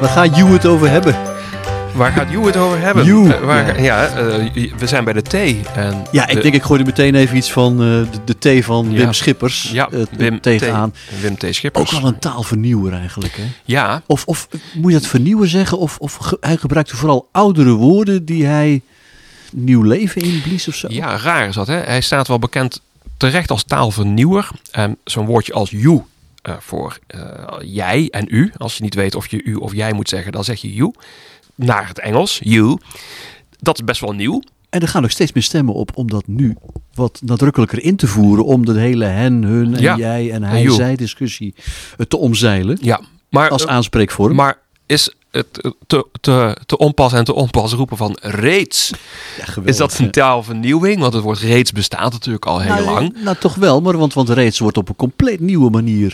Waar gaat You het over hebben? Waar gaat You het over hebben? We zijn bij de thee. En ik denk ik gooi er meteen even iets van de thee van Wim Schippers Wim tegenaan. Wim T. Schippers. Ook al een taalvernieuwer eigenlijk, hè? Ja. Of moet je dat vernieuwen zeggen? Of hij gebruikte vooral oudere woorden die hij nieuw leven inblies of zo? Ja, raar is dat, hè? Hij staat wel bekend terecht als taalvernieuwer. Zo'n woordje als you voor jij en u. Als je niet weet of je u of jij moet zeggen, dan zeg je you. Naar het Engels, you. Dat is best wel nieuw. En er gaan ook steeds meer stemmen op om dat nu wat nadrukkelijker in te voeren. Om de hele hen, hun en jij en hij, zij discussie te omzeilen. Ja, maar als aanspreekvorm. Maar is het te onpas en te onpas roepen van reeds? Ja, geweldig, is dat een taalvernieuwing? Want het woord reeds bestaat natuurlijk al heel lang. Nou, toch wel. Maar want reeds werd op een compleet nieuwe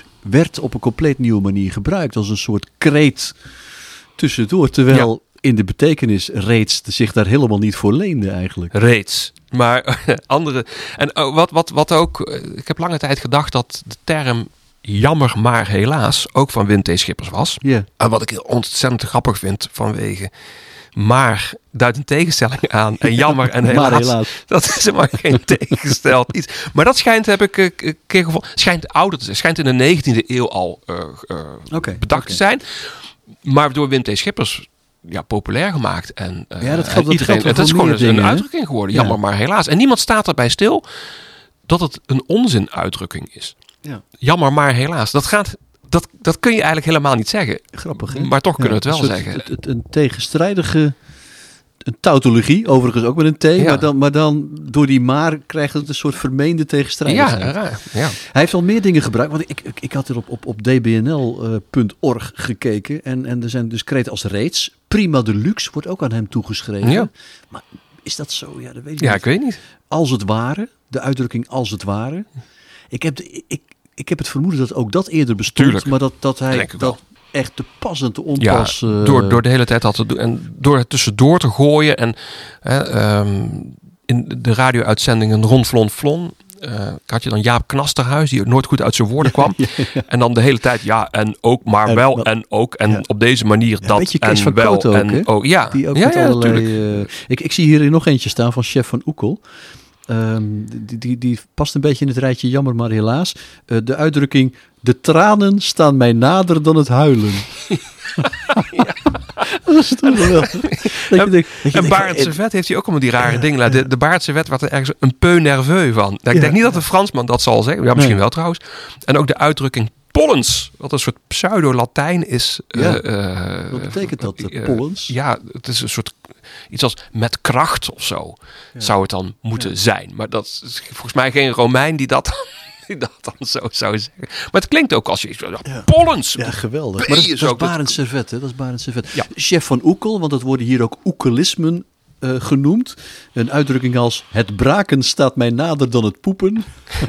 manier gebruikt. Als een soort kreet tussendoor. Terwijl in de betekenis reeds zich daar helemaal niet voor leende eigenlijk. Reeds. Maar andere... En wat ook... Ik heb lange tijd gedacht dat de term jammer maar helaas ook van Wim T. Schippers was. Yeah. En wat ik ontzettend grappig vind vanwege... Maar duidt een tegenstelling aan. En jammer en helaas. Dat is helemaal geen tegengesteld iets. Maar dat schijnt, heb ik een keer gevonden... Schijnt ouder te zijn. Schijnt in de 19e eeuw al bedacht te zijn. Maar door Wim T. Schippers... populair gemaakt. En, dat geldt iedereen. Het is gewoon een uitdrukking geworden. Jammer maar helaas. En niemand staat erbij stil dat het een onzinuitdrukking is. Ja. Jammer maar helaas. Dat kun je eigenlijk helemaal niet zeggen. Grappig, hè? Maar toch kunnen we het wel zeggen. Een tegenstrijdige... Een tautologie, overigens ook met een T. Ja. Maar dan door die maar krijgt het een soort vermeende tegenstrijdigheid. Ja, raar. Ja. Hij heeft al meer dingen gebruikt. Want ik had er op dbnl.org gekeken. En er zijn dus kreten als reeds. Prima deluxe wordt ook aan hem toegeschreven. Ja. Maar is dat zo? Ja, dat weet ik niet. Ik weet niet. Als het ware. De uitdrukking als het ware. Ik heb het vermoeden dat ook dat eerder bestond. Tuurlijk. Maar dat hij... echt te pas en te onpas. Ja, door de hele tijd al te doen. En door het tussendoor te gooien. En in de radio-uitzendingen rond Flon Flon... had je dan Jaap Knasterhuis, die nooit goed uit zijn woorden kwam. Ja. En dan de hele tijd, en ook, maar wel en ook. En op deze manier dat en wel ook, en ook. Ja, die ook met allerlei, ik zie hier nog eentje staan van Chef van Oekel. Die past een beetje in het rijtje jammer maar helaas. De uitdrukking, de tranen staan mij nader dan het huilen. Dat is toch geweldig. En Barend Servet heeft hij ook allemaal die rare dingen. De Barend Servet werd er ergens een peu nerveux van. Ik denk niet dat een Fransman dat zal zeggen. Ja, misschien wel trouwens. En ook de uitdrukking pollens, wat een soort pseudo-Latijn is. Wat betekent dat, pollens? Ja, het is een soort iets als met kracht of zo zou het dan moeten zijn. Maar dat is volgens mij geen Romein die dat dan zo zou zeggen. Maar het klinkt ook als je pollens. Ja, geweldig. Maar dat is Barend Servet, hè? Dat is Barend Servet. Ja. Chef van Oekel, want dat worden hier ook oekelismen genoemd. Een uitdrukking als het braken staat mij nader dan het poepen.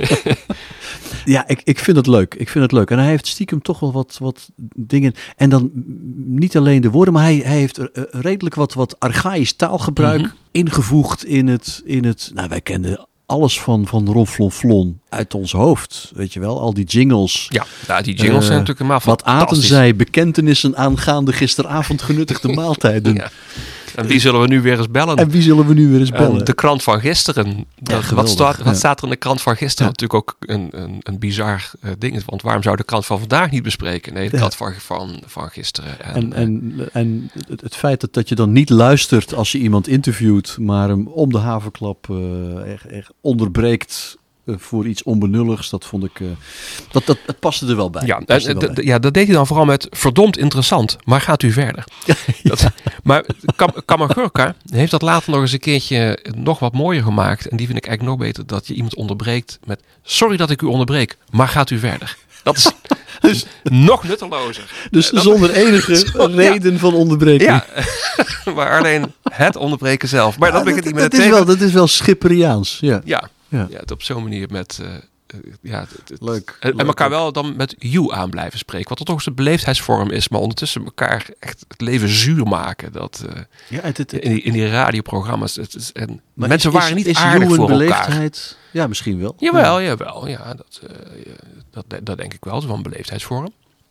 Ja, ik vind het leuk. En hij heeft stiekem toch wel wat dingen. En dan niet alleen de woorden, maar hij heeft redelijk wat archaïsch taalgebruik ingevoegd in het. Nou, wij kenden alles van Ron Flon Flon uit ons hoofd. Weet je wel, al die jingles. Ja, die jingles zijn natuurlijk helemaal fantastisch. Wat aten zij, bekentenissen aangaande gisteravond genuttigde maaltijden. Ja. En wie zullen we nu weer eens bellen? De krant van gisteren. Wat staat er in de krant van gisteren? Ja. Natuurlijk ook een bizar ding. Want waarom zou de krant van vandaag niet bespreken? Nee, de krant van gisteren. En het feit dat je dan niet luistert als je iemand interviewt, maar hem om de haverklap echt onderbreekt voor iets onbenulligs, dat vond ik... Het paste er wel bij. Ja, dat deed hij dan vooral met verdomd interessant, maar gaat u verder. Maar Kamagurka heeft dat later nog eens een keertje nog wat mooier gemaakt. En die vind ik eigenlijk nog beter, dat je iemand onderbreekt met sorry dat ik u onderbreek, maar gaat u verder. Dat is dus nog nuttelozer. Dus zonder enige reden van onderbreken. Ja, maar alleen het onderbreken zelf. Maar dat is wel Schipperiaans. Ja, het op zo'n manier met... leuk. En elkaar wel dan met you aan blijven spreken. Wat toch eens een beleefdheidsvorm is. Maar ondertussen elkaar echt het leven zuur maken. Dat, in die radioprogramma's. Mensen waren niet aardig voor elkaar. Ja, misschien wel. Jawel. Ja, dat denk ik wel. Het is wel een beleefdheidsvorm.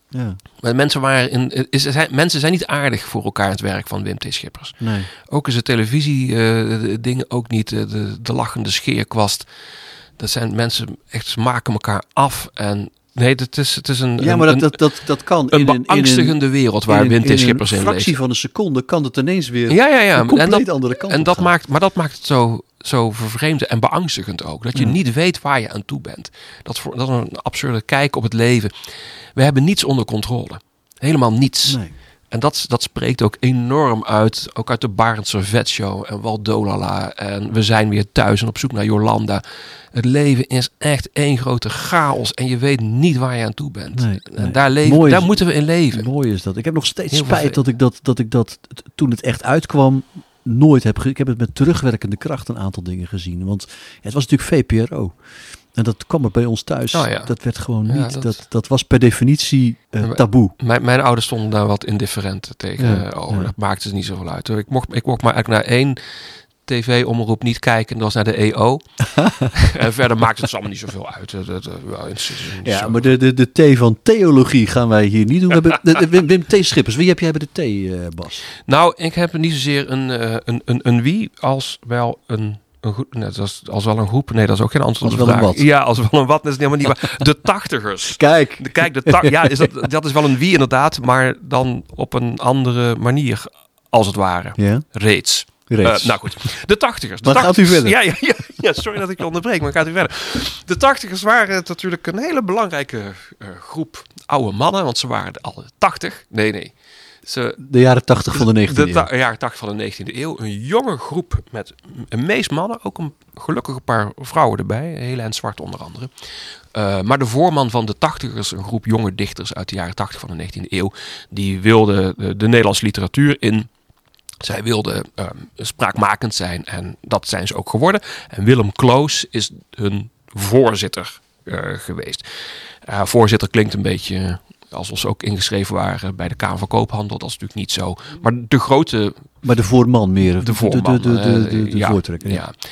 Ja. Maar mensen zijn niet aardig voor elkaar in het werk van Wim T. Schippers. Nee. Ook in zijn televisie dingen ook niet. De lachende scheerkwast. Dat zijn mensen echt, ze maken elkaar af. En nee, het is een... Ja, maar dat kan. Een beangstigende wereld waar Wim T. Schippers in leeft. In een fractie van een seconde kan het ineens weer een compleet andere kant en op dat gaan. maakt het zo vervreemd en beangstigend ook. Dat je niet weet waar je aan toe bent. Dat is een absurde kijk op het leven. We hebben niets onder controle. Helemaal niets. Nee. En dat spreekt ook enorm uit. Ook uit de Barend Servet Show en Waldolala. En we zijn weer thuis en op zoek naar Jolanda. Het leven is echt één grote chaos. En je weet niet waar je aan toe bent. Nee. En daar moeten we in leven. Mooi is dat. Ik heb nog steeds Heel spijt dat ik dat toen het echt uitkwam nooit heb gezien. Ik heb het met terugwerkende kracht een aantal dingen gezien. Want het was natuurlijk VPRO. En dat kwam er bij ons thuis. Oh ja. Dat werd gewoon niet. Ja, dat was per definitie taboe. Mijn ouders stonden daar wat indifferent tegenover. Ja. Dat maakte ze niet zoveel uit. Ik mocht maar eigenlijk naar 1 tv-omroep niet kijken. Dat was naar de EO. En verder maakte het allemaal niet zoveel uit. Maar de T van theologie gaan wij hier niet doen. We hebben Wim T. Schippers. Wie heb jij bij de T, Bas? Nou, ik heb niet zozeer een wie als wel een... als wel een groep. Nee, dat is ook geen antwoord op de vraag. Wat. Ja, als wel een wat. Dat is helemaal niet waar. De tachtigers. Kijk, dat is wel een wie inderdaad. Maar dan op een andere manier. Als het ware. Ja. Reeds. Nou goed. De tachtigers. Maar gaat u verder? Ja, sorry dat ik je onderbreek. Maar gaat u verder. De tachtigers waren natuurlijk een hele belangrijke groep oude mannen. Want ze waren alle 80. Nee. De jaren 80 van de 19e eeuw. De jaren 80 van de 19e eeuw. Een jonge groep met een meest mannen. Ook een gelukkige paar vrouwen erbij. Helene Zwart onder andere. Maar de voorman van de tachtigers, een groep jonge dichters uit de jaren 80 van de 19e eeuw. Die wilden de Nederlandse literatuur in. Zij wilden spraakmakend zijn. En dat zijn ze ook geworden. En Willem Kloos is hun voorzitter geweest. Voorzitter klinkt een beetje... alsof ze ook ingeschreven waren bij de Kamer van Koophandel. Dat is natuurlijk niet zo. Maar de grote... Maar de voorman meer. De voorman. De voortrekker.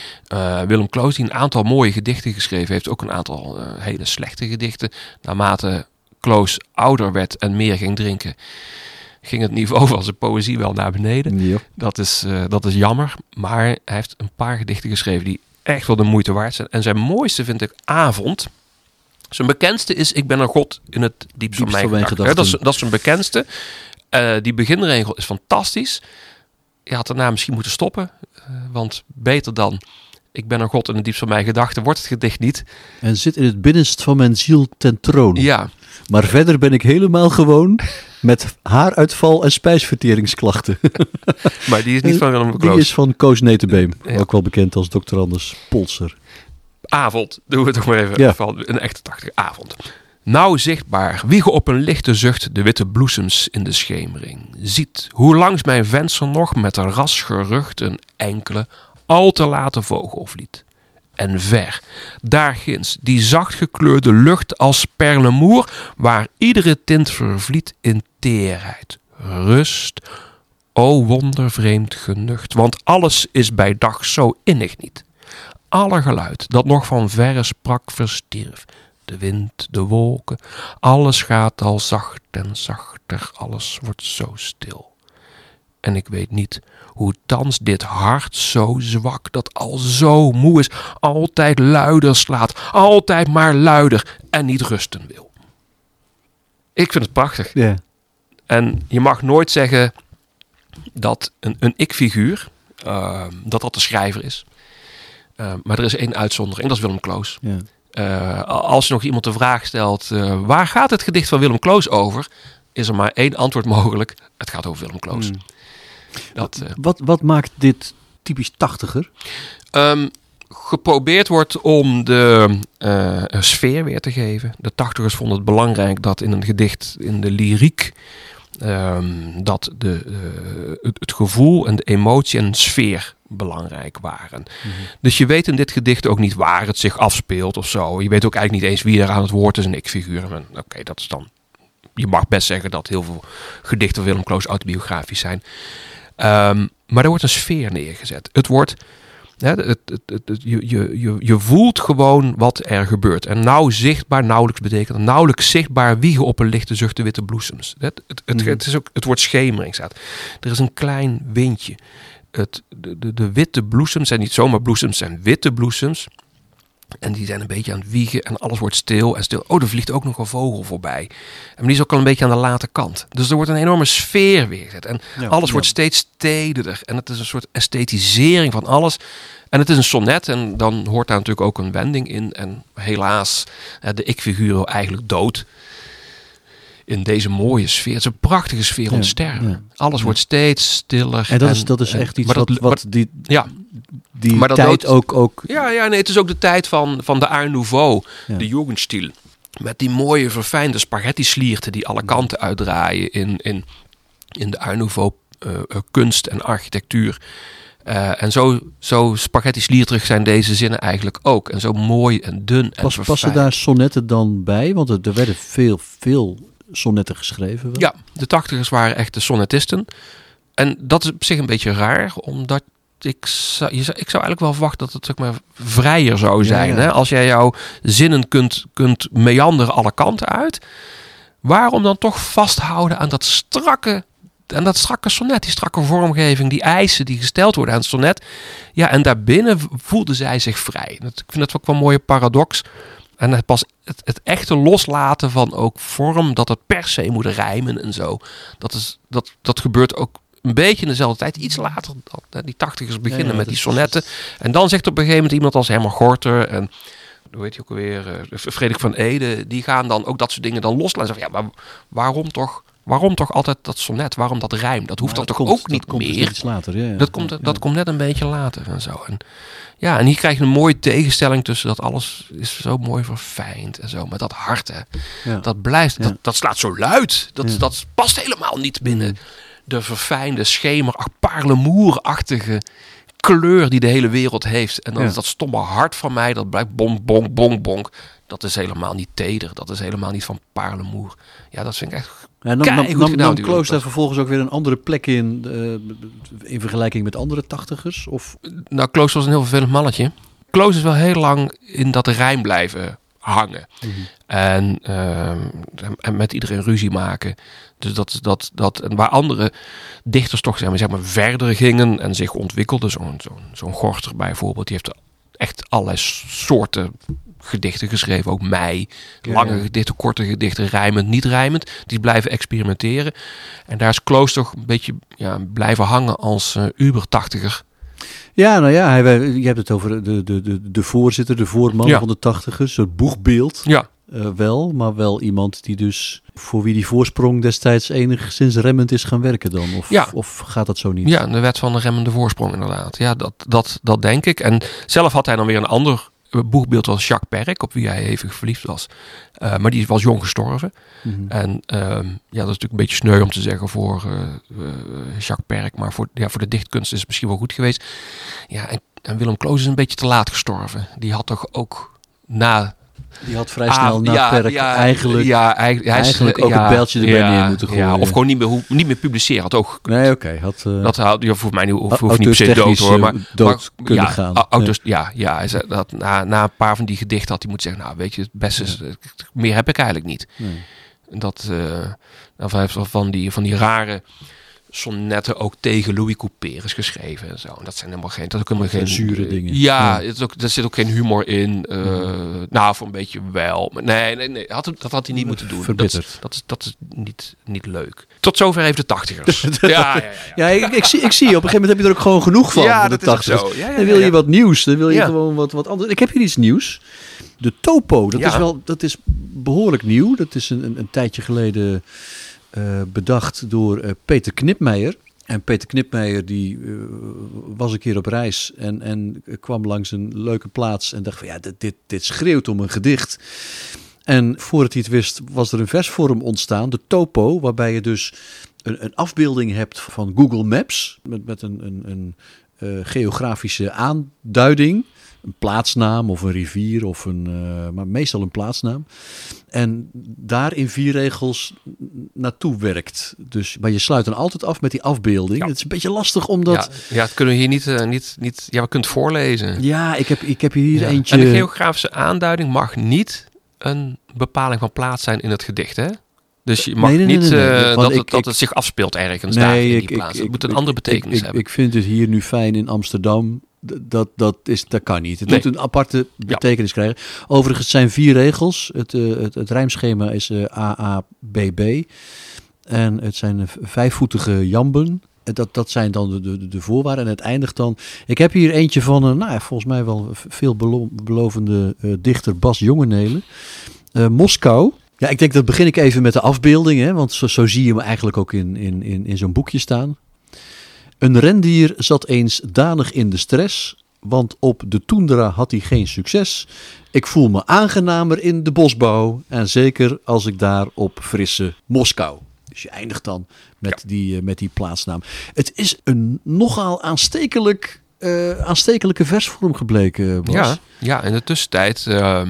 Ja. Willem Kloos, die een aantal mooie gedichten geschreven heeft. Ook een aantal hele slechte gedichten. Naarmate Kloos ouder werd en meer ging drinken... ging het niveau van zijn poëzie wel naar beneden. Ja. Dat is jammer. Maar hij heeft een paar gedichten geschreven... die echt wel de moeite waard zijn. En zijn mooiste vind ik Avond... Zijn bekendste is Ik ben een god in het diepst van mijn gedachten. Dat is zijn bekendste. Die beginregel is fantastisch. Je had daarna misschien moeten stoppen. Want beter dan Ik ben een god in het diepst van mijn gedachten wordt het gedicht niet. En zit in het binnenst van mijn ziel ten troon. Ja. Maar verder ben ik helemaal gewoon met haaruitval en spijsverteringsklachten. Maar die is niet van Willem Kloos. Die is van Koos Netebeem. Ja. Ook wel bekend als Dr. Anders Polser. Avond, doen we toch maar even. Ja. Van een echte 80 avond. Nauw zichtbaar, wiegen op een lichte zucht de witte bloesems in de schemering. Ziet hoe langs mijn venster nog met een ras gerucht een enkele, al te late vogel vliet. En ver, daar ginds, die zacht gekleurde lucht als perlemoer, waar iedere tint vervliet in teerheid. Rust, o wondervreemd genucht, want alles is bij dag zo innig niet. Alle geluid dat nog van verre sprak verstierf. De wind, de wolken, alles gaat al zacht en zachter, alles wordt zo stil. En ik weet niet hoe thans dit hart zo zwak, dat al zo moe is, altijd luider slaat, altijd maar luider en niet rusten wil. Ik vind het prachtig. Yeah. En je mag nooit zeggen dat een ik-figuur, dat de schrijver is. Maar er is één uitzondering, dat is Willem Kloos. Yeah. Als je nog iemand de vraag stelt, waar gaat het gedicht van Willem Kloos over? Is er maar één antwoord mogelijk. Het gaat over Willem Kloos. Wat maakt dit typisch 80er? Geprobeerd wordt om de sfeer weer te geven. De 80ers vonden het belangrijk dat in een gedicht, in de lyriek, dat het gevoel en de emotie en de sfeer belangrijk waren. Mm-hmm. Dus je weet in dit gedicht ook niet waar het zich afspeelt of zo. Je weet ook eigenlijk niet eens wie er aan het woord is, een ik-figuur. Oké, dat is dan... Je mag best zeggen dat heel veel gedichten van Willem Kloos autobiografisch zijn. Maar er wordt een sfeer neergezet. Het wordt Je voelt gewoon wat er gebeurt. En nauwelijks betekent nauwelijks zichtbaar wiegen op een lichte zucht de witte bloesems. Het wordt schemering staat. Er is een klein windje. De witte bloesems zijn niet zomaar bloesems, zijn witte bloesems. En die zijn een beetje aan het wiegen en alles wordt stil en stil. Oh, er vliegt ook nog een vogel voorbij. En die is ook al een beetje aan de late kant. Dus er wordt een enorme sfeer weergezet. En alles wordt steeds stedender. En het is een soort esthetisering van alles. En het is een sonnet en dan hoort daar natuurlijk ook een wending in. En helaas, de ik-figuur eigenlijk dood. In deze mooie sfeer. Het is een prachtige sfeer ontsterven. Ja. Alles wordt steeds stiller. En dat is echt iets wat die maar tijd ook... Ja, het is ook de tijd van de Art Nouveau. Ja. De Jugendstil. Met die mooie verfijnde spaghetti-slierten die alle kanten uitdraaien in de Art Nouveau kunst en architectuur. En zo spaghetti-slierterig zijn deze zinnen eigenlijk ook. En zo mooi en dun en verfijnd. Passen daar sonnetten dan bij? Want er werden veel sonnetten geschreven. Wel? Ja, de 80ers waren echt de sonnettisten. En dat is op zich een beetje raar, omdat ik zou eigenlijk wel verwachten dat het zeg maar vrijer zou zijn. Ja. Hè? Als jij jouw zinnen kunt meanderen alle kanten uit. Waarom dan toch vasthouden aan dat strakke sonnet, die strakke vormgeving, die eisen die gesteld worden aan het sonnet. Ja, en daarbinnen voelden zij zich vrij. Ik vind dat ook wel een mooie paradox. En pas het echte loslaten van ook vorm, dat het per se moet rijmen en zo. Dat gebeurt ook een beetje in dezelfde tijd. Iets later, die 80ers beginnen met die sonnetten. En dan zegt op een gegeven moment iemand als Herman Gorter en hoe heet je ook alweer, Frederik van Eeden, die gaan dan ook dat soort dingen dan loslaten. Ja, maar waarom toch altijd dat sonnet? Waarom dat rijm? Dat hoeft dan toch ook niet meer? Iets later, ja. Dat komt net een beetje later en zo. En hier krijg je een mooie tegenstelling tussen dat alles is zo mooi verfijnd en zo. Maar dat hart, hè, dat blijft, dat slaat zo luid. Dat past helemaal niet binnen de verfijnde schemer, parlemoerachtige kleur die de hele wereld heeft. En dan is dat stomme hart van mij, dat blijft bonk, bonk, bonk, bonk. Dat is helemaal niet teder. Dat is helemaal niet van parlemoer. Ja, dat vind ik echt nam Kloos daar vervolgens ook weer een andere plek in vergelijking met andere 80ers? Of? Nou, Kloos was een heel vervelend mannetje. Kloos is wel heel lang in dat rijm blijven hangen. Mm-hmm. En met iedereen ruzie maken. Dus dat en waar andere dichters toch zeg maar verder gingen en zich ontwikkelden. Zo'n Gorter bijvoorbeeld, die heeft echt allerlei soorten gedichten geschreven, ook lange gedichten, korte gedichten, rijmend, niet rijmend, die blijven experimenteren. En daar is Kloos toch een beetje blijven hangen als uber-80er. Ja, nou ja, je hebt het over de voorzitter, de voorman van de 80ers, het boegbeeld. Ja. Maar wel iemand die dus voor wie die voorsprong destijds enigszins remmend is gaan werken dan? Of gaat dat zo niet? Ja, de wet van de remmende voorsprong inderdaad. Ja, dat denk ik. En zelf had hij dan weer een ander boegbeeld was Jacques Perk, op wie hij even verliefd was. Maar die was jong gestorven. Mm-hmm. En dat is natuurlijk een beetje sneu om te zeggen voor Jacques Perk. Maar voor de dichtkunst is het misschien wel goed geweest. Ja, en Willem Kloos is een beetje te laat gestorven. Die had toch ook Die had vrij snel na Perk eigenlijk ook een bijltje erbij neer moeten gooien. Ja, of gewoon niet meer publiceren. Had ook gekund. Nee, oké. Dat voor mij hoeft niet per se dood hoor. Maar kunnen gaan. Hij zei dat na een paar van die gedichten had hij moeten zeggen, nou weet je, het beste is, meer heb ik eigenlijk niet. Nee. Dat van die rare sonnetten ook tegen Louis Couperus geschreven en zo. En dat zijn helemaal geen zure dingen. Ja, er zit ook geen humor in. Voor een beetje wel. Maar nee. Dat had hij niet moeten doen. Verbitterd. Dat is niet leuk. Tot zover even de 80ers. Ja, ik zie op een gegeven moment heb je er ook gewoon genoeg van. Ja, de dat 80ers. Is zo. Dan wil je wat nieuws. Dan wil je gewoon wat anders. Ik heb hier iets nieuws. De Topo. Dat is behoorlijk nieuw. Dat is een tijdje geleden bedacht door Peter Knipmeijer. En Peter Knipmeijer die was een keer op reis en kwam langs een leuke plaats en dacht van dit schreeuwt om een gedicht. En voordat hij het wist was er een versvorm ontstaan, de Topo, waarbij je dus een afbeelding hebt van Google Maps met een geografische aanduiding. plaatsnaam of een rivier of maar meestal een plaatsnaam. En daar in 4 regels naartoe werkt. Dus, maar je sluit dan altijd af met die afbeelding. Het is een beetje lastig omdat... Ja, dat kunnen we hier niet... Ja, we kunnen het voorlezen. Ja, ik heb hier eentje... En de geografische aanduiding mag niet een bepaling van plaats zijn in het gedicht, hè? Dus je mag niet dat het zich afspeelt ergens daar in die plaats. Het moet een andere betekenis hebben. Ik vind het hier nu fijn in Amsterdam. Dat kan niet. Het moet een aparte betekenis krijgen. Overigens zijn 4 regels. Het rijmschema is AABB. En het zijn 5-voetige jamben. Dat zijn dan de voorwaarden. En het eindigt dan... Ik heb hier eentje van volgens mij wel veelbelovende dichter Bas Jongenelen. Moskou. Ja, ik denk dat begin ik even met de afbeelding. Hè, want zo zie je me eigenlijk ook in zo'n boekje staan. Een rendier zat eens danig in de stress, want op de toendra had hij geen succes. Ik voel me aangenamer in de bosbouw en zeker als ik daar op frisse Moskou. Dus je eindigt dan met die plaatsnaam. Het is een nogal aanstekelijke versvorm gebleken, Bas. Ja, in de tussentijd...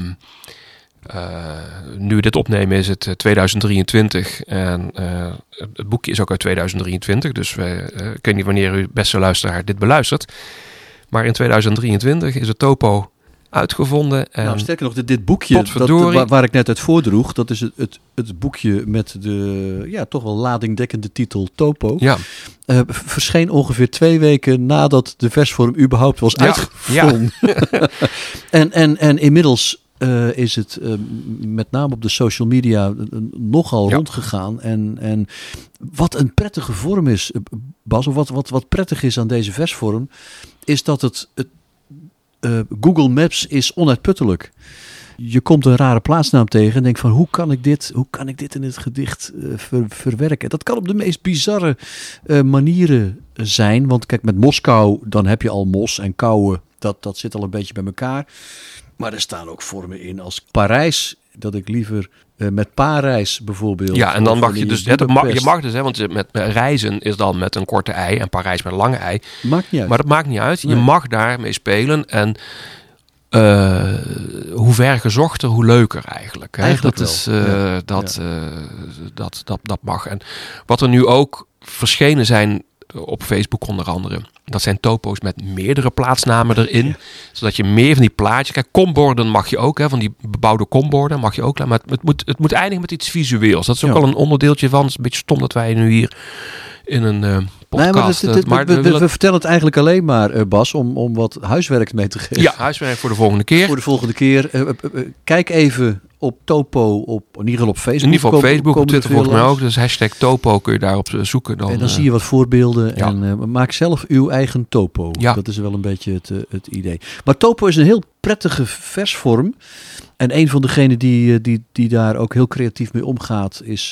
nu we dit opnemen is het 2023 en het boekje is ook uit 2023. Dus ik weet niet wanneer u, beste luisteraar, dit beluistert. Maar in 2023 is het topo uitgevonden. En sterker nog, dit boekje waar ik net uit voordroeg, dat is het boekje met de toch wel ladingdekkende titel Topo. Ja. Verscheen ongeveer 2 weken nadat de versvorm überhaupt was uitgevonden. Ja. en inmiddels... is het met name op de social media nogal rondgegaan. En wat een prettige vorm is, Bas, of wat prettig is aan deze versvorm, is dat het Google Maps is onuitputtelijk. Je komt een rare plaatsnaam tegen en denkt van hoe kan ik dit in het gedicht verwerken? Dat kan op de meest bizarre manieren zijn. Want kijk, met Moskou, dan heb je al mos en kouwen. Dat zit al een beetje bij elkaar. Maar er staan ook vormen in als Parijs, dat ik liever met Parijs bijvoorbeeld. Ja, en dan mag je dus, je mag dus, hè, want met reizen is dan met een korte ei en Parijs met een lange ei. Maakt niet uit. Maar dat maakt niet uit. Nee. Je mag daarmee spelen en hoe ver gezochter, hoe leuker eigenlijk. Hè? Eigenlijk dat mag. En wat er nu ook verschenen zijn op Facebook onder andere. Dat zijn topo's met meerdere plaatsnamen erin. Ja. Zodat je meer van die plaatjes... Kijk, komborden mag je ook. Hè, van die bebouwde komborden mag je ook. Maar het moet eindigen met iets visueels. Dat is ook al een onderdeeltje van. Het is een beetje stom dat wij nu hier in een podcast... We vertellen het eigenlijk alleen maar, Bas, om wat huiswerk mee te geven. Ja, huiswerk voor de volgende keer. Voor de volgende keer. Kijk even op Topo, in ieder geval op Facebook. In ieder geval op Facebook, op Twitter volgens mij ook. Dus hashtag Topo kun je daarop zoeken. En dan zie je wat voorbeelden. Ja. En maak zelf uw eigen Topo. Ja. Dat is wel een beetje het idee. Maar Topo is een heel prettige versvorm. En een van degenen die daar ook heel creatief mee omgaat is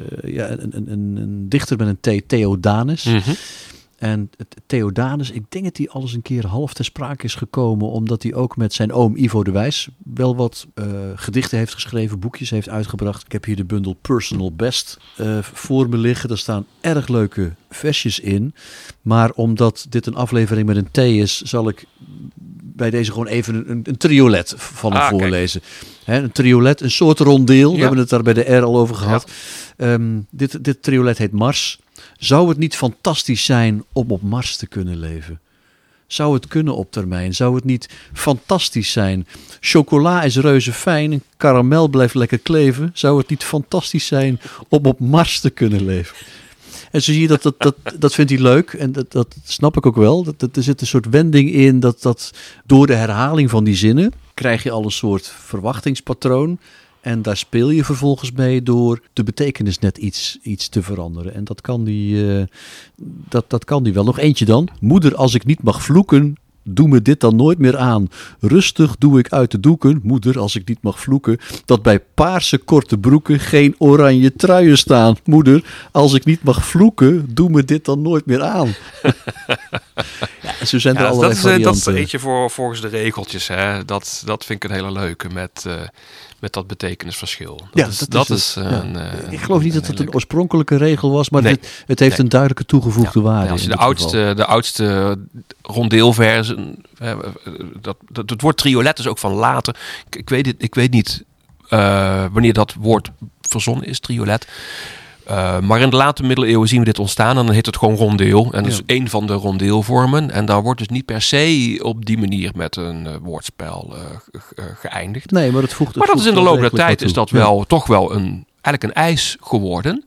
een dichter met een T, Theodanes. Mm-hmm. En Theodanes, ik denk dat hij al eens een keer half ter sprake is gekomen, omdat hij ook met zijn oom Ivo de Wijs wel wat gedichten heeft geschreven, boekjes heeft uitgebracht. Ik heb hier de bundel Personal Best voor me liggen. Daar staan erg leuke versjes in. Maar omdat dit een aflevering met een T is, zal ik bij deze gewoon even een triolet van hem voorlezen. Een triolet, een soort rondeel. We hebben het daar bij de R al over gehad. Ja. Dit triolet heet Mars. Zou het niet fantastisch zijn om op Mars te kunnen leven? Zou het kunnen op termijn? Zou het niet fantastisch zijn? Chocola is reuze fijn en karamel blijft lekker kleven. Zou het niet fantastisch zijn om op Mars te kunnen leven? En zo zie je dat vindt hij leuk. En dat snap ik ook wel. Er zit een soort wending in dat door de herhaling van die zinnen krijg je al een soort verwachtingspatroon. En daar speel je vervolgens mee door de betekenis net iets te veranderen. En dat kan die wel. Nog eentje dan. Moeder, als ik niet mag vloeken, doe me dit dan nooit meer aan. Rustig doe ik uit de doeken. Moeder, als ik niet mag vloeken, dat bij paarse korte broeken geen oranje truien staan. Moeder, als ik niet mag vloeken, doe me dit dan nooit meer aan. Ja, zo zijn er allerlei varianten. Dat is eentje volgens de regeltjes. Hè. Dat vind ik een hele leuke met dat betekenisverschil. Dat is ik geloof niet dat het een oorspronkelijke regel was, maar het heeft een duidelijke toegevoegde waarde. Als je de oudste rondeelversen, het woord triolet is ook van later. Ik weet niet wanneer dat woord verzonnen is, triolet. Maar in de late middeleeuwen zien we dit ontstaan en dan heet het gewoon rondeel. En dat is één van de rondeelvormen. En daar wordt dus niet per se op die manier met een woordspel geëindigd. Nee, maar dat is in de loop der tijd is dat wel toch wel eigenlijk een eis geworden.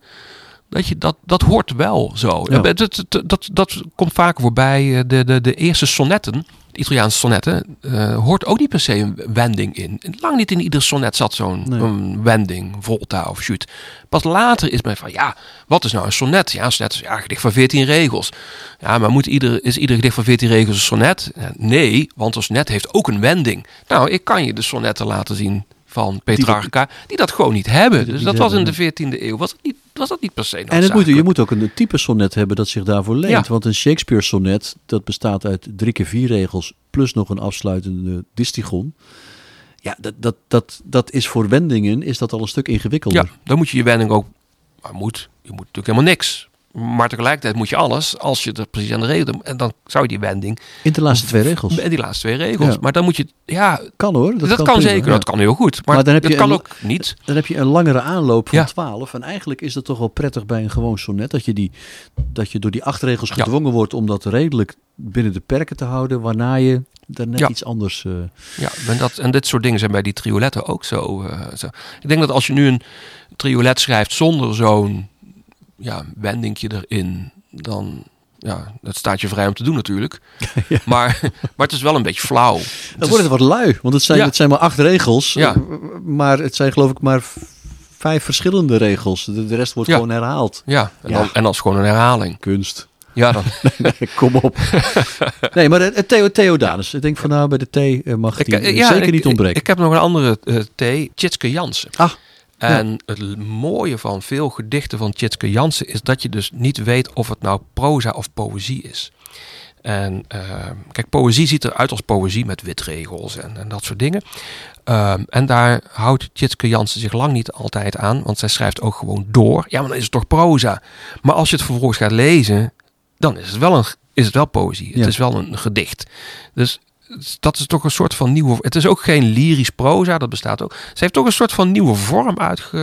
Dat hoort wel zo. Ja. Dat komt vaker voorbij. De eerste sonnetten, de Italiaanse sonnetten, hoort ook niet per se een wending in. Lang niet in ieder sonnet zat zo'n wending, volta of shoot. Pas later is men van, wat is nou een sonnet? Ja, een sonnet is een gedicht van 14 regels. Ja, maar is ieder gedicht van 14 regels een sonnet? Nee, want een sonnet heeft ook een wending. Nou, ik kan je de sonnetten laten zien van Petrarca, die dat gewoon niet hebben. Dus dat was in de 14e eeuw. Was dat niet per se noodzakelijk. En je moet ook een type sonnet hebben dat zich daarvoor leent. Ja. Want een Shakespeare sonnet, dat bestaat uit 3 keer 4 regels plus nog een afsluitende distichon. Ja, dat is voor wendingen is dat al een stuk ingewikkelder. Ja, dan moet je wending ook... Je moet natuurlijk helemaal niks. Maar tegelijkertijd moet je alles, als je er precies aan de regel... En dan zou je die wending... In de laatste 2 regels. In die laatste 2 regels. Ja. Maar dan moet je... Kan hoor. Dat kan zeker. Ja. Dat kan heel goed. Maar dan dat kan ook niet. Dan heb je een langere aanloop van 12. En eigenlijk is dat toch wel prettig bij een gewoon sonnet. Dat je door die 8 regels gedwongen wordt om dat redelijk binnen de perken te houden. Waarna je daar net iets anders... en dit soort dingen zijn bij die trioletten ook zo. Ik denk dat als je nu een triolet schrijft zonder zo'n wendingje erin, dan dat staat je vrij om te doen natuurlijk. Maar het is wel een beetje flauw. Dan wordt het wat lui, want het zijn maar 8 regels, maar het zijn geloof ik maar 5 verschillende regels. De rest wordt gewoon herhaald. Ja, en dan is gewoon een herhaling. Kunst. Ja, dan. Kom op. Nee, maar het Theodanus. Ik denk van bij de thee mag die zeker niet ontbreken. Ik heb nog een andere thee, Tjitske Jansen. En het mooie van veel gedichten van Tjitske Jansen is dat je dus niet weet of het nou proza of poëzie is. En kijk, poëzie ziet eruit als poëzie met witregels en dat soort dingen. En daar houdt Tjitske Jansen zich lang niet altijd aan, want zij schrijft ook gewoon door. Ja, maar dan is het toch proza. Maar als je het vervolgens gaat lezen, dan is het wel poëzie. Het is wel een gedicht. Dus dat is toch een soort van nieuwe... Het is ook geen lyrisch proza, dat bestaat ook. Ze heeft toch een soort van nieuwe vorm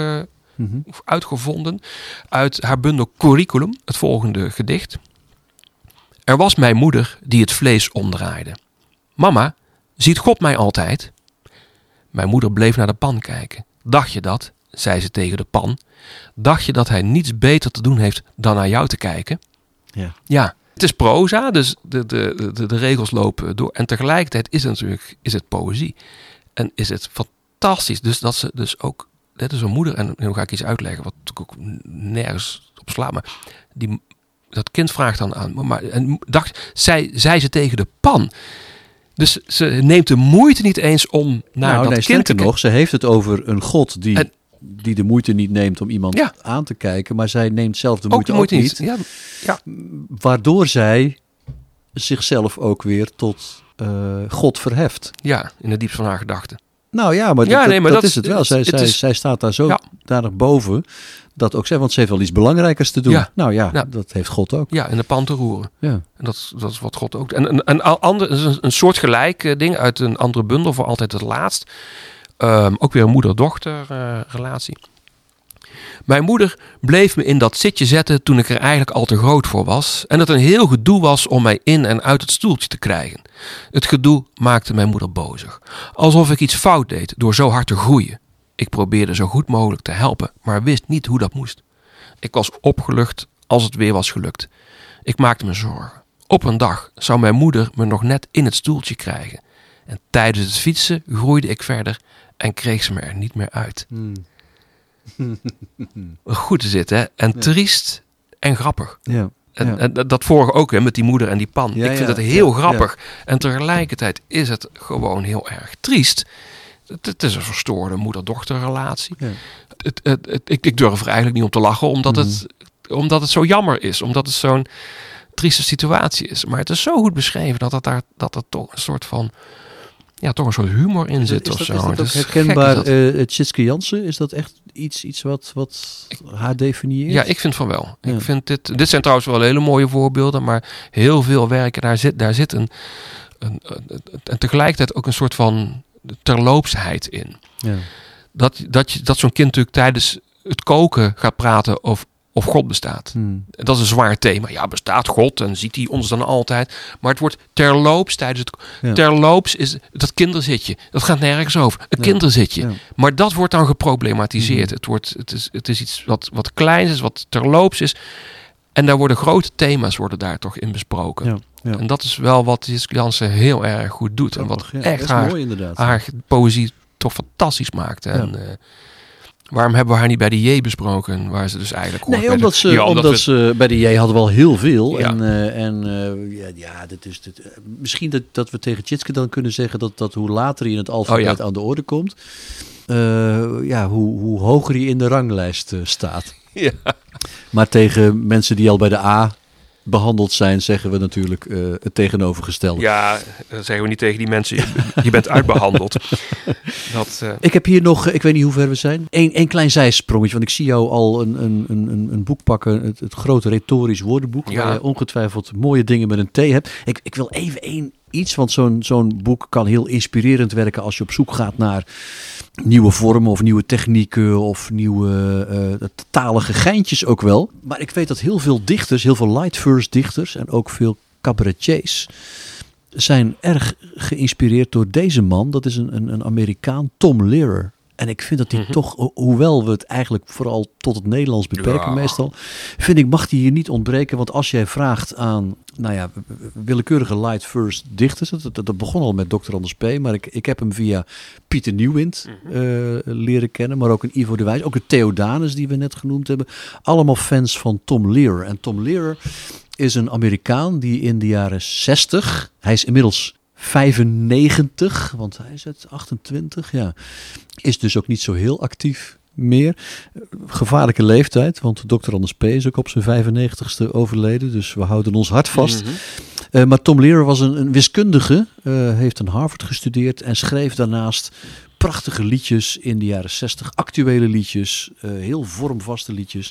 uitgevonden uit haar bundel Curriculum, het volgende gedicht. Er was mijn moeder die het vlees omdraaide. Mama, ziet God mij altijd? Mijn moeder bleef naar de pan kijken. Dacht je dat? Zei ze tegen de pan. Dacht je dat hij niets beter te doen heeft dan naar jou te kijken? Ja. Het is proza, dus de regels lopen door. En tegelijkertijd is het poëzie. En is het fantastisch. Dus dat ze dus ook... Dit is een moeder, en nu ga ik iets uitleggen wat ook nergens op slaat. Maar dat kind vraagt dan aan... zei ze tegen de pan. Dus ze neemt de moeite niet eens om naar dat kind te kijken. Ze heeft het over een God die de moeite niet neemt om iemand aan te kijken. Maar zij neemt zelf de moeite ook niet. Ja. Waardoor zij zichzelf ook weer tot God verheft. Ja, in de diepste van haar gedachten. Nou ja, maar dat is het wel. Zij staat daar zo daar boven. Dat ook zij, want ze heeft wel iets belangrijkers te doen. Ja. Nou ja, dat heeft God ook. Ja, in de pan te roeren. Ja. En dat is wat God ook... En een soortgelijk ding uit een andere bundel voor Altijd het Laatst. Ook weer een moeder-dochter relatie. Mijn moeder bleef me in dat zitje zetten toen ik er eigenlijk al te groot voor was. En het een heel gedoe was om mij in en uit het stoeltje te krijgen. Het gedoe maakte mijn moeder bozig. Alsof ik iets fout deed door zo hard te groeien. Ik probeerde zo goed mogelijk te helpen, maar wist niet hoe dat moest. Ik was opgelucht als het weer was gelukt. Ik maakte me zorgen. Op een dag zou mijn moeder me nog net in het stoeltje krijgen. En tijdens het fietsen groeide ik verder en kreeg ze me er niet meer uit. Goed te zitten, hè? En triest en grappig. Ja. En dat vorige ook, hè, met die moeder en die pan. Ik vind het heel grappig. Ja. En tegelijkertijd is het gewoon heel erg triest. Het is een verstoorde moeder-dochter relatie. Ja. Ik durf er eigenlijk niet om te lachen, omdat het zo jammer is. Omdat het zo'n... trieste situatie is. Maar het is zo goed beschreven dat er toch een soort van... Ja, toch een soort humor in zit of zo. Is dat ook herkenbaar? Tjitske Jansen, is dat echt iets wat haar definieert? Ja, ik vind van wel. Ja. Ik vind dit zijn trouwens wel hele mooie voorbeelden, maar heel veel werken, daar zit een en tegelijkertijd ook een soort van terloopsheid in. Ja. Dat zo'n kind natuurlijk tijdens het koken gaat praten of God bestaat. Dat is een zwaar thema. Ja, bestaat God en ziet hij ons dan altijd? Maar het wordt terloops tijdens het... Ja. Terloops is dat kinderzitje. Dat gaat nergens over. Een kinderzitje. Ja. Maar dat wordt dan geproblematiseerd. Het is iets wat kleins is, wat terloops is. En daar worden grote thema's daar toch in besproken. Ja. Ja. En dat is wel wat Tjitske Jansen heel erg goed doet. En wat echt haar poëzie toch fantastisch maakt. En, waarom hebben we haar niet bij de J besproken? Waar ze dus eigenlijk hoort. Nee, omdat ze bij de J hadden wel heel veel. Ja. Misschien dat we tegen Tjitske dan kunnen zeggen dat hoe later hij in het alfabet aan de orde komt, hoe hoger hij in de ranglijst staat. Ja. Maar tegen mensen die al bij de A behandeld zijn, zeggen we natuurlijk het tegenovergestelde. Ja, dat zeggen we niet tegen die mensen. Je bent uitbehandeld. Ik heb hier nog, ik weet niet hoe ver we zijn, één klein zijsprongetje, want ik zie jou al een boek pakken, het grote retorisch woordenboek, waar je ongetwijfeld mooie dingen met een T hebt. Ik wil even iets, want zo'n boek kan heel inspirerend werken als je op zoek gaat naar nieuwe vormen of nieuwe technieken of nieuwe talige geintjes ook wel. Maar ik weet dat heel veel dichters, heel veel light verse dichters en ook veel cabaretiers zijn erg geïnspireerd door deze man. Dat is een Amerikaan, Tom Lehrer. En ik vind dat hij toch, hoewel we het eigenlijk vooral tot het Nederlands beperken meestal, vind ik, mag hij hier niet ontbreken. Want als jij vraagt aan, willekeurige light verse dichters, dat begon al met Dr. Anders P., maar ik heb hem via Pieter Nieuwind leren kennen, maar ook een Ivo de Wijs, ook een Theodanus die we net genoemd hebben. Allemaal fans van Tom Lehrer. En Tom Lehrer is een Amerikaan die in de jaren 60, hij is inmiddels 95, want hij is het 28, is dus ook niet zo heel actief meer. Gevaarlijke leeftijd, want Dr. Anders P. is ook op zijn 95ste overleden, dus we houden ons hart vast. Maar Tom Lehrer was een wiskundige, heeft aan Harvard gestudeerd en schreef daarnaast prachtige liedjes in de jaren 60, actuele liedjes, heel vormvaste liedjes.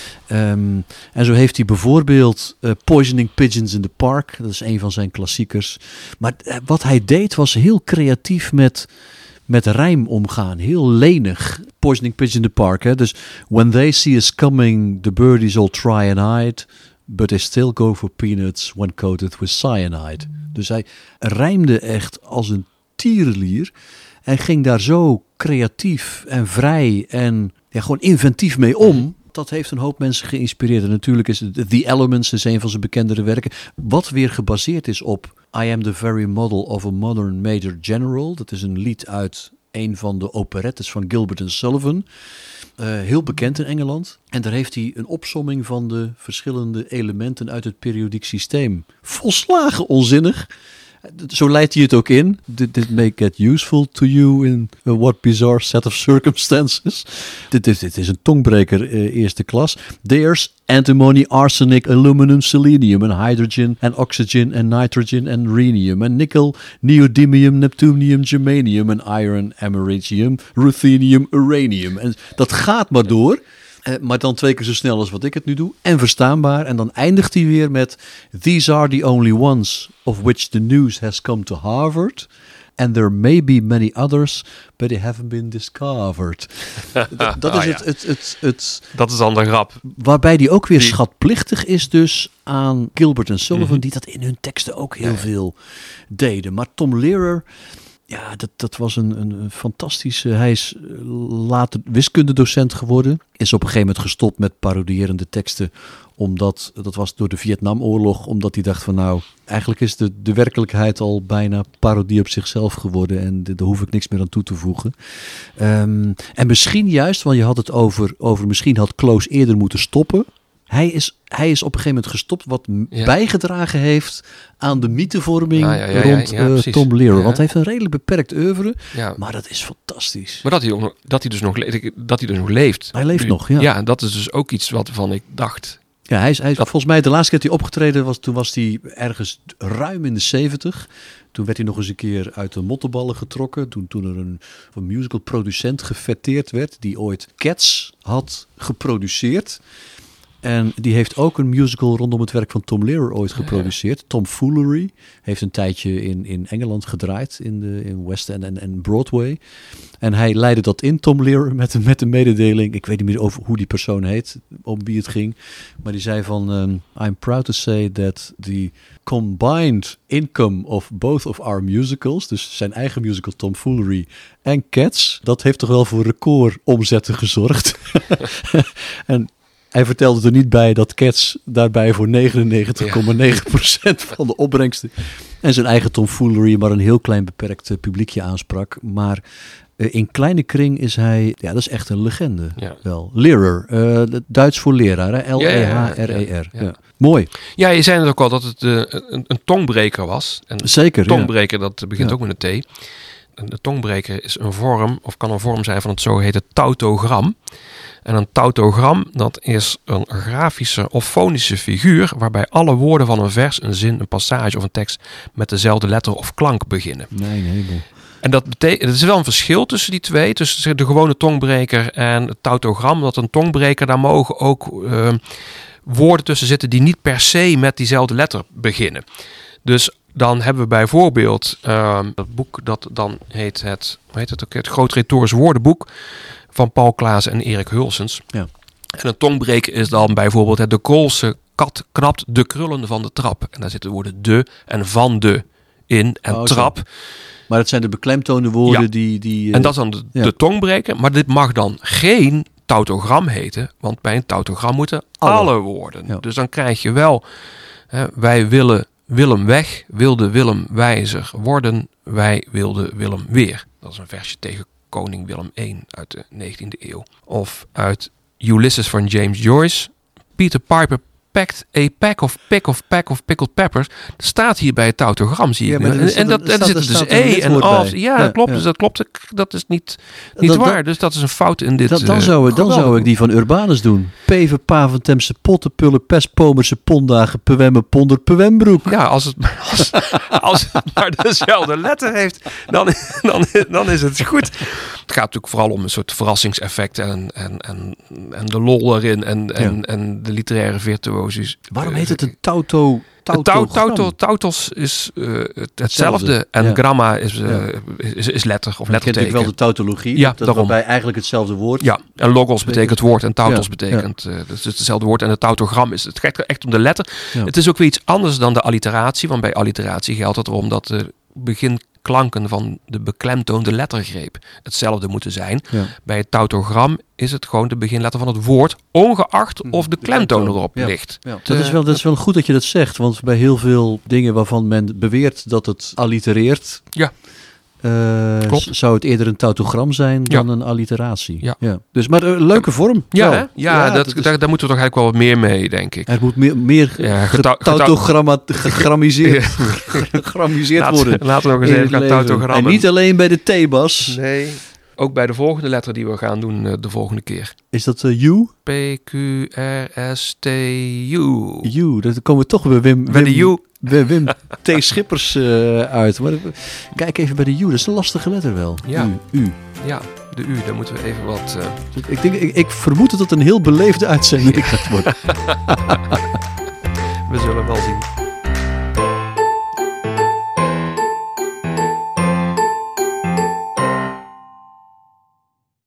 En zo heeft hij bijvoorbeeld Poisoning Pigeons in the Park, dat is een van zijn klassiekers. Maar wat hij deed was heel creatief met rijm omgaan, heel lenig. Poisoning Pigeons in the Park, hè? Dus when they see us coming, the birdies all try and hide, but they still go for peanuts when coated with cyanide. Dus hij rijmde echt als een tierenlier. En ging daar zo creatief en vrij en gewoon inventief mee om. Dat heeft een hoop mensen geïnspireerd. En natuurlijk is The Elements is een van zijn bekendere werken. Wat weer gebaseerd is op I am the very model of a modern major general. Dat is een lied uit een van de operettes van Gilbert and Sullivan. Heel bekend in Engeland. En daar heeft hij een opsomming van de verschillende elementen uit het periodiek systeem. Volslagen onzinnig. Zo leidt hij het ook in. Did make it useful to you in a what bizarre set of circumstances. Dit is een tongbreker eerste klas. There's antimony, arsenic, aluminum, selenium en hydrogen en oxygen en nitrogen en rhenium en nickel, neodymium, neptunium, germanium en iron, americium, ruthenium, uranium. En dat gaat maar door. Maar dan 2 keer zo snel als wat ik het nu doe. En verstaanbaar. En dan eindigt hij weer met These are the only ones of which the news has come to Harvard. And there may be many others, but they haven't been discovered. Dat is het. Dat is dan de grap. Waarbij die ook weer schatplichtig is dus aan Gilbert en Sullivan, die dat in hun teksten ook heel veel deden. Maar Tom Lehrer, ja, dat was een fantastische. Hij is later wiskundedocent geworden. Is op een gegeven moment gestopt met parodierende teksten. Omdat, dat was door de Vietnamoorlog. Omdat hij dacht van nou, eigenlijk is de werkelijkheid al bijna parodie op zichzelf geworden. En daar hoef ik niks meer aan toe te voegen. En misschien juist, want je had het over misschien had Kloos eerder moeten stoppen. Hij is op een gegeven moment gestopt wat bijgedragen heeft aan de mythevorming rond Tom Lehrer. Want hij heeft een redelijk beperkt oeuvre, maar dat is fantastisch. Maar dat hij dus nog leeft. Hij leeft nog, ja. Ja, en dat is dus ook iets wat van ik dacht, Ja, hij is volgens mij de laatste keer dat hij opgetreden was, toen was hij ergens ruim in de 70. Toen werd hij nog eens een keer uit de mottenballen getrokken. Toen er een musical producent gefeteerd werd, die ooit Cats had geproduceerd. En die heeft ook een musical rondom het werk van Tom Lehrer ooit geproduceerd. Tomfoolery. Heeft een tijdje in Engeland gedraaid, in West End en Broadway. En hij leidde dat in, Tom Lehrer, met een mededeling. Ik weet niet meer over hoe die persoon heet, om wie het ging. Maar die zei van, I'm proud to say that the combined income of both of our musicals, dus zijn eigen musical Tomfoolery en Cats, dat heeft toch wel voor recordomzetten gezorgd. En hij vertelde er niet bij dat Cats daarbij voor 99,9% van de opbrengsten en zijn eigen Tomfoolery maar een heel klein beperkt publiekje aansprak. Maar in kleine kring is hij, dat is echt een legende. Ja. Wel. Lehrer, Duits voor leraar, hè? L-E-H-R-E-R. Ja. Mooi. Ja, je zei het ook al dat het een tongbreker was. En zeker. Een tongbreker, dat begint ook met een T. Een tongbreker is een vorm, of kan een vorm zijn van het zogeheten tautogram. En een tautogram, dat is een grafische of fonische figuur waarbij alle woorden van een vers, een zin, een passage of een tekst met dezelfde letter of klank beginnen. Nee. En dat betekent, er is wel een verschil tussen die twee, tussen de gewone tongbreker en het tautogram. Dat een tongbreker, daar mogen ook woorden tussen zitten die niet per se met diezelfde letter beginnen. Dus dan hebben we bijvoorbeeld dat boek dat dan heet het Groot Retorisch Woordenboek van Paul Claes en Erik Hulsens. Ja. En een tongbreker is dan bijvoorbeeld de Koolse kat knapt de krullen van de trap. En daar zitten de woorden de en van de in en trap. Maar het zijn de beklemtoonde woorden die en dat is dan de tongbreker. Maar dit mag dan geen tautogram heten. Want bij een tautogram moeten alle woorden. Ja. Dus dan krijg je wel, wij willen Willem weg, wilde Willem wijzer worden, wij wilden Willem weer. Dat is een versje tegen koning Willem I uit de 19e eeuw. Of uit Ulysses van James Joyce. Peter Piper packed a pack of pickled peppers. Dat staat hier bij het tautogram, zie je. En daar zit dus E en af. Ja, klopt. Dus dat klopt. Dat is niet waar. Dus dat is een fout in dit. Dan zou ik die van Urbanus doen. Peven, Paventemse, Pottenpullen, Pestpomerse, Pondagen, Pewemme, Ponder, Pewembroek. Ja, als het maar dezelfde letter heeft, dan is het goed. Het gaat natuurlijk vooral om een soort verrassingseffect en de lol erin en de literaire virtuosis. Waarom heet het een tautos is hetzelfde en gramma is letter of letterteken. Je kent wel de tautologie, waarbij eigenlijk hetzelfde woord. Ja, en logos betekent woord en tautos betekent dus hetzelfde woord en het tautogram is. Het gaat echt om de letter. Ja. Het is ook weer iets anders dan de alliteratie, want bij alliteratie geldt het erom dat de beginklanken van de beklemtoonde lettergreep hetzelfde moeten zijn. Ja. Bij het tautogram is het gewoon de beginletter van het woord, ongeacht of de klemtoon erop ligt. Ja. Dat is wel goed dat je dat zegt, want bij heel veel dingen waarvan men beweert dat het allitereert, zou het eerder een tautogram zijn dan een alliteratie. Ja. Dus, maar een leuke vorm. Daar moeten we toch eigenlijk wel wat meer mee, denk ik. Er moet meer gegrammiseerd worden. Laten we nog eens even gaan tautogrammen. En niet alleen bij de T-bas. Nee. Ook bij de volgende letter die we gaan doen de volgende keer. Is dat U? P-Q-R-S-T-U. U, dat komen we toch bij Wim T. Schippers uit. Maar kijk even bij de U, dat is een lastige letter wel. Ja. U. Ja, de U, daar moeten we even wat... Ik vermoed dat het een heel beleefde uitzending gaat worden.